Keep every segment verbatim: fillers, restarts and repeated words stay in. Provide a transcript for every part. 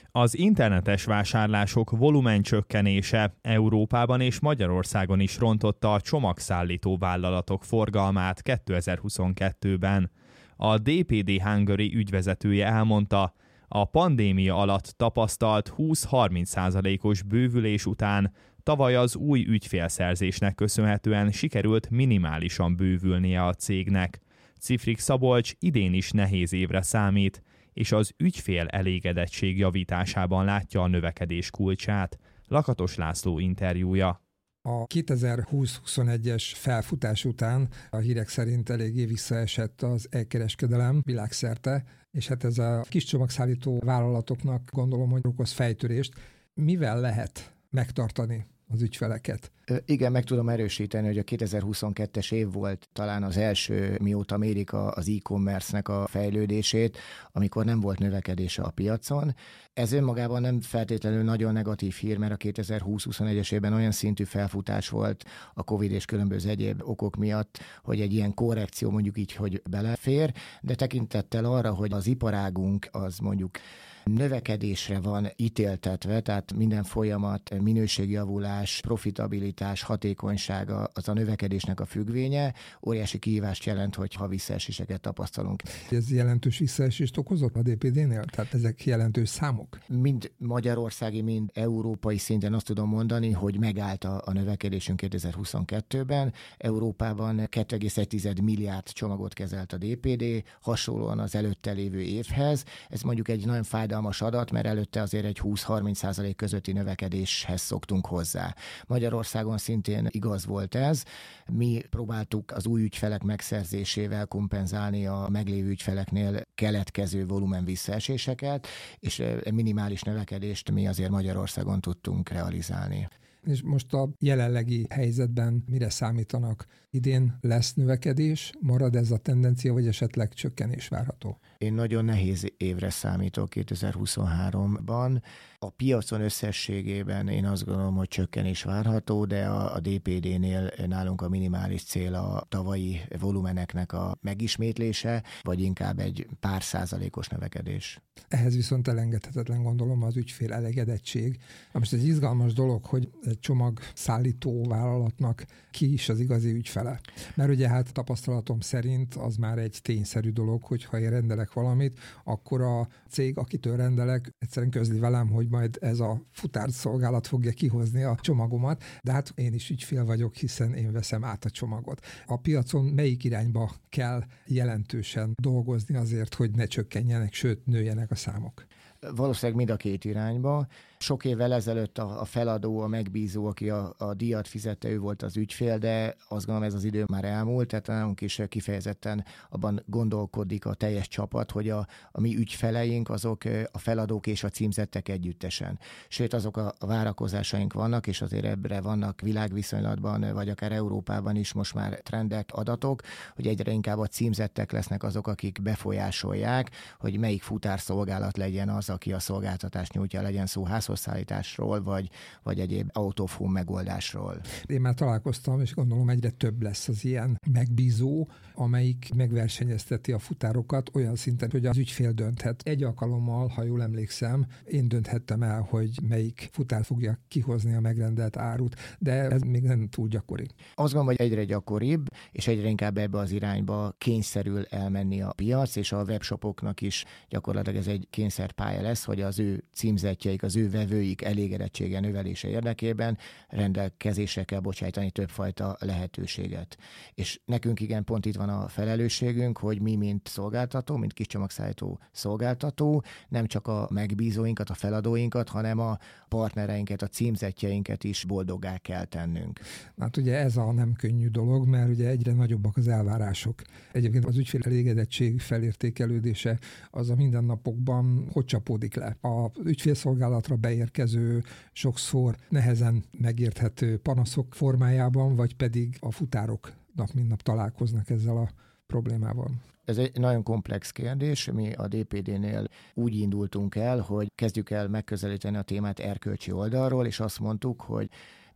Az internetes vásárlások volumencsökkenése Európában és Magyarországon is rontotta a csomagszállító vállalatok forgalmát kétezer-huszonkettőben. A dé pé dé Hungary ügyvezetője elmondta, a pandémia alatt tapasztalt húsz-harminc százalékos bővülés után tavaly az új ügyfélszerzésnek köszönhetően sikerült minimálisan bővülnie a cégnek. Cifrik Szabolcs idén is nehéz évre számít, és az ügyfél elégedettség javításában látja a növekedés kulcsát. Lakatos László interjúja. A kétezer-húsz-huszonegyes felfutás után a hírek szerint eléggé visszaesett az e-kereskedelem világszerte, és hát ez a kis csomagszállító vállalatoknak gondolom, hogy okoz fejtörést. Mivel lehet megtartani az ügyfeleket? Igen, meg tudom erősíteni, hogy a kétezer-huszonkettes év volt talán az első, mióta mérik az e-commerce-nek a fejlődését, amikor nem volt növekedése a piacon. Ez önmagában nem feltétlenül nagyon negatív hír, mert a kétezer-húsz-huszonegyes évben olyan szintű felfutás volt a Covid és különböző egyéb okok miatt, hogy egy ilyen korrekció mondjuk így, hogy belefér, de tekintettel arra, hogy az iparágunk az mondjuk növekedésre van ítéltetve, tehát minden folyamat, minőségjavulás, profitabilitás, hatékonysága az a növekedésnek a függvénye, óriási kihívást jelent, hogy ha visszaeséseket tapasztalunk. Ez jelentős visszaesést okozott a dé pé dé-nél? Tehát ezek jelentős számok? Mind magyarországi, mind európai szinten azt tudom mondani, hogy megállt a, a növekedésünk kétezer-huszonkettőben. Európában két egész egy milliárd csomagot kezelt a dé pé dé, hasonlóan az előtte lévő évhez. Ez mondjuk egy nagyon fájdalmas adat, mert előtte azért egy húsz-harminc százalék közötti növekedéshez szoktunk hozzá. Magyarországon szintén igaz volt ez. Mi próbáltuk az új ügyfelek megszerzésével kompenzálni a meglévő ügyfeleknél keletkező volumen visszaeséseket, és minimális növekedést mi azért Magyarországon tudtunk realizálni. És most a jelenlegi helyzetben mire számítanak? Idén lesz növekedés, marad ez a tendencia, vagy esetleg csökkenés várható? Én nagyon nehéz évre számítok kétezer-huszonháromban. A piacon összességében én azt gondolom, hogy csökkenés várható, de a, a dé pé dé-nél nálunk a minimális cél a tavalyi volumeneknek a megismétlése, vagy inkább egy pár százalékos növekedés. Ehhez viszont elengedhetetlen gondolom az ügyfél elégedettség. Most egy izgalmas dolog, hogy egy csomagszállító vállalatnak ki is az igazi ügyfele. Mert ugye hát tapasztalatom szerint az már egy tényszerű dolog, hogy ha én rendelek valamit, akkor a cég, akitől rendelek, egyszerűen közli velem, hogy majd ez a futárszolgálat fogja kihozni a csomagomat, de hát én is ügyfél vagyok, hiszen én veszem át a csomagot. A piacon melyik irányba kell jelentősen dolgozni azért, hogy ne csökkenjenek, sőt nőjenek a számok? Valószínűleg mind a két irányba. Sok évvel ezelőtt a, a feladó, a megbízó, aki a, a díjat fizette, ő volt az ügyfél, de azt gondolom, ez az idő már elmúlt, tehát nálunk is kifejezetten abban gondolkodik a teljes csapat, hogy a, a mi ügyfeleink azok a feladók és a címzettek együttesen. Sőt, azok a várakozásaink vannak, és azért ebbre vannak világviszonylatban, vagy akár Európában is most már trendek, adatok, hogy egyre inkább a címzettek lesznek azok, akik befolyásolják, hogy melyik futárszolgálat legyen az, aki a szolgáltatást nyújtja, legyen szó házhozszállításról, vagy, vagy egyéb autofón megoldásról. Én már találkoztam, és gondolom egyre több lesz az ilyen megbízó, amelyik megversenyezteti a futárokat olyan szinten, hogy az ügyfél dönthet. Egy alkalommal, ha jól emlékszem, én dönthettem el, hogy melyik futár fogja kihozni a megrendelt árut, de ez még nem túl gyakori. Azt gondolom, hogy egyre gyakoribb, és egyre inkább ebbe az irányba kényszerül elmenni a piac, és a webshopoknak is gyakorlatilag ez egy kényszerpálya lesz, hogy az ő címzetjeik, az ő vevőik elégedettsége növelése érdekében rendelkezésre kell bocsájtani többfajta lehetőséget. És nekünk igen, pont itt van a felelősségünk, hogy mi, mint szolgáltató, mint kis csomagszállító szolgáltató, nem csak a megbízóinkat, a feladóinkat, hanem a partnereinket, a címzetjeinket is boldoggá kell tennünk. Hát ugye ez a nem könnyű dolog, mert ugye egyre nagyobbak az elvárások. Egyébként az ügyfél elégedettség felértékelődése az a mindennapokban hogy csapódik le. A ügyfélszolgálatra beérkező, sokszor nehezen megérthető panaszok formájában, vagy pedig a futárok nap mint nap találkoznak ezzel a problémával. Ez egy nagyon komplex kérdés. Mi a dé pé dé-nél úgy indultunk el, hogy kezdjük el megközelíteni a témát erkölcsi oldalról, és azt mondtuk, hogy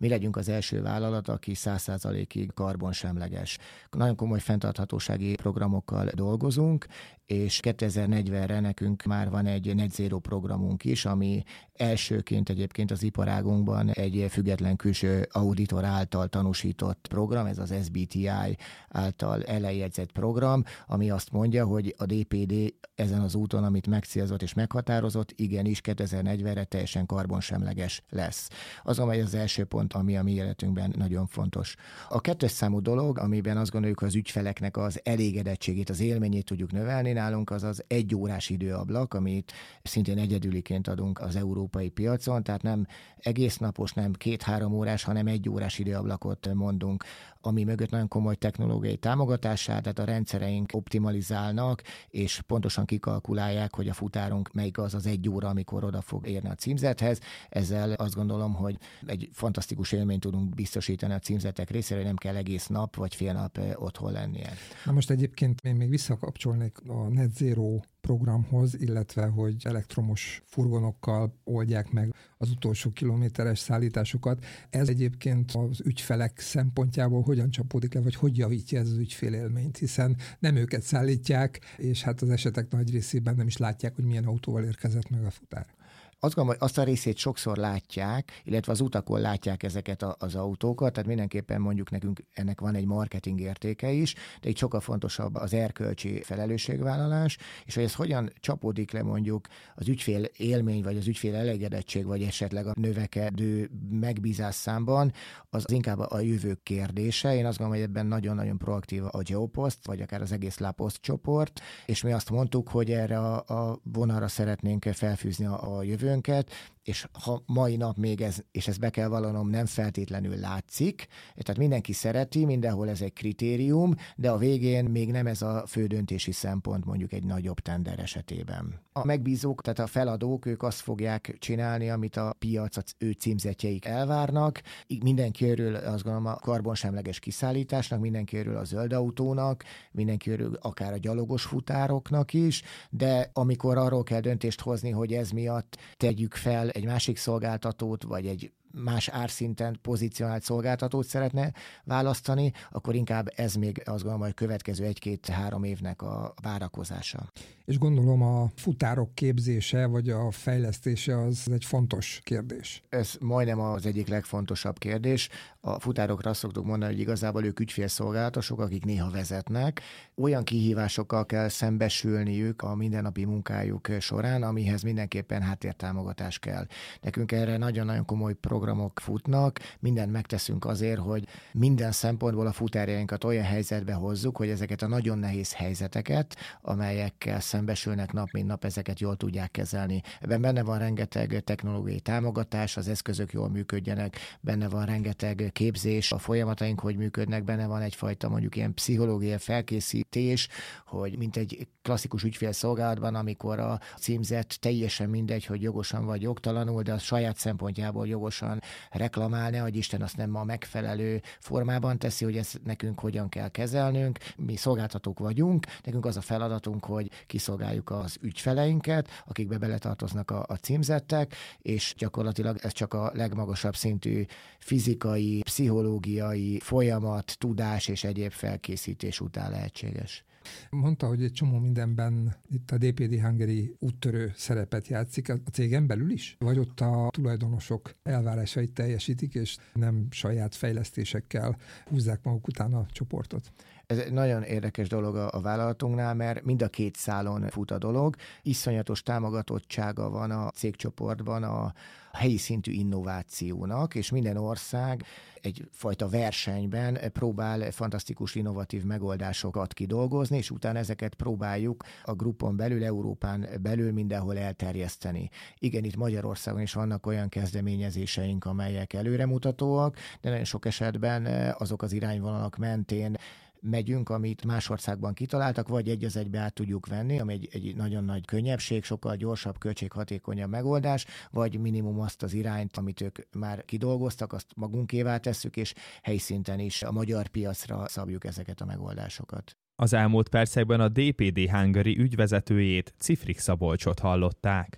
mi legyünk az első vállalat, aki száz százalékig karbonsemleges. Nagyon komoly fenntarthatósági programokkal dolgozunk, és kétezer-negyvenre nekünk már van egy net zero programunk is, ami elsőként egyébként az iparágunkban egy független külső auditor által tanúsított program, ez az es bé té i által elejegyzett program, ami azt mondja, hogy a dé pé dé ezen az úton, amit megcélzott és meghatározott, igenis kétezer-negyvenre teljesen karbonsemleges lesz. Azonban ez az első pont, ami a mi életünkben nagyon fontos. A kettes számú dolog, amiben azt gondoljuk, hogy az ügyfeleknek az elégedettségét, az élményét tudjuk növelni nálunk, az az egy órás időablak, amit szintén egyedüliként adunk az európai piacon, tehát nem egész napos, nem két-három órás, hanem egy órás időablakot mondunk, ami mögött nagyon komoly technológiai támogatását, tehát a rendszereink optimalizálnak, és pontosan kikalkulálják, hogy a futárunk melyik az az egy óra, amikor oda fog érni a címzethez. Ezzel azt gondolom, hogy egy fantasztikus élményt tudunk biztosítani a címzetek részére, nem kell egész nap vagy fél nap otthon lennie. Na most egyébként én még visszakapcsolnék a Net Zero programhoz, illetve hogy elektromos furgonokkal oldják meg az utolsó kilométeres szállításokat. Ez egyébként az ügyfelek szempontjából hogyan csapódik le, vagy hogy javítja ez az ügyfélélményt, hiszen nem őket szállítják, és hát az esetek nagy részében nem is látják, hogy milyen autóval érkezett meg a futár. Azt gondolom, hogy azt a részét sokszor látják, illetve az utakon látják ezeket a, az autókat, tehát mindenképpen mondjuk nekünk ennek van egy marketing értéke is, de itt sokkal fontosabb az erkölcsi felelősségvállalás, és hogy ez hogyan csapódik le mondjuk az ügyfél élmény, vagy az ügyfél elégedettség, vagy esetleg a növekedő megbízás számban, az inkább a jövő kérdése. Én azt gondolom, hogy ebben nagyon-nagyon proaktív a Geopost, vagy akár az egész Lapost csoport, és mi azt mondtuk, hogy erre a, a vonalra szeretnénk felfűzni a, a jövő, és ha mai nap még ez, és ezt be kell vallanom, nem feltétlenül látszik, tehát mindenki szereti, mindenhol ez egy kritérium, de a végén még nem ez a fő döntési szempont mondjuk egy nagyobb tender esetében. A megbízók, tehát a feladók, ők azt fogják csinálni, amit a piac, az ő címzetjeik elvárnak. Mindenki örül, azt gondolom, a karbonsemleges kiszállításnak, mindenki örül a zöld autónak, mindenki örül akár a gyalogos futároknak is, de amikor arról kell döntést hozni, hogy ez miatt tegyük fel egy másik szolgáltatót, vagy egy más árszinten pozícionált szolgáltatót szeretne választani, akkor inkább ez még azt gondolom, hogy a következő egy-két-három évnek a várakozása. És gondolom a futárok képzése, vagy a fejlesztése az egy fontos kérdés. Ez majdnem az egyik legfontosabb kérdés. A futárokra azt szoktuk mondani, hogy igazából ők ügyfélszolgálatosok, akik néha vezetnek. Olyan kihívásokkal kell szembesülniük a mindennapi munkájuk során, amihez mindenképpen háttértámogatás kell. Nekünk erre nagyon-nagyon komoly programok futnak, mindent megteszünk azért, hogy minden szempontból a futárjainkat olyan helyzetbe hozzuk, hogy ezeket a nagyon nehéz helyzeteket, amelyekkel szembesülnek nap mint nap, ezeket jól tudják kezelni. Ebben benne van rengeteg technológiai támogatás, az eszközök jól működjenek, benne van rengeteg képzés, a folyamataink hogy működnek, benne van egyfajta mondjuk ilyen pszichológiai felkészítés, hogy mint egy klasszikus ügyfélszolgálatban, amikor a címzett teljesen mindegy, hogy jogosan vagy jogtalanul, de a saját szempontjából jogosan reklamálni, hogy Isten azt nem a megfelelő formában teszi, hogy ezt nekünk hogyan kell kezelnünk. Mi szolgáltatók vagyunk, nekünk az a feladatunk, hogy kiszolgáljuk az ügyfeleinket, akikbe beletartoznak a, a címzettek, és gyakorlatilag ez csak a legmagasabb szintű fizikai, pszichológiai folyamat, tudás és egyéb felkészítés után lehetséges. Mondta, hogy egy csomó mindenben itt a dé pé dé Hungary úttörő szerepet játszik a cégen belül is? Vagy ott a tulajdonosok elvárásait teljesítik, és nem saját fejlesztésekkel húzzák maguk után a csoportot? Ez egy nagyon érdekes dolog a, a vállalatunknál, mert mind a két szálon fut a dolog. Iszonyatos támogatottsága van a cégcsoportban a helyi szintű innovációnak, és minden ország egyfajta versenyben próbál fantasztikus innovatív megoldásokat kidolgozni, és utána ezeket próbáljuk a grupon belül, Európán belül mindenhol elterjeszteni. Igen, itt Magyarországon is vannak olyan kezdeményezéseink, amelyek előremutatóak, de nagyon sok esetben azok az irányvonalak mentén megyünk, amit más országban kitaláltak, vagy egy az egybe át tudjuk venni, ami egy, egy nagyon nagy könnyebbség, sokkal gyorsabb, költséghatékonyabb megoldás, vagy minimum azt az irányt, amit ők már kidolgoztak, azt magunkévá tesszük, és helyszinten is a magyar piacra szabjuk ezeket a megoldásokat. Az elmúlt percekben a dé pé dé Hungary ügyvezetőjét, Cifrik Szabolcsot hallották.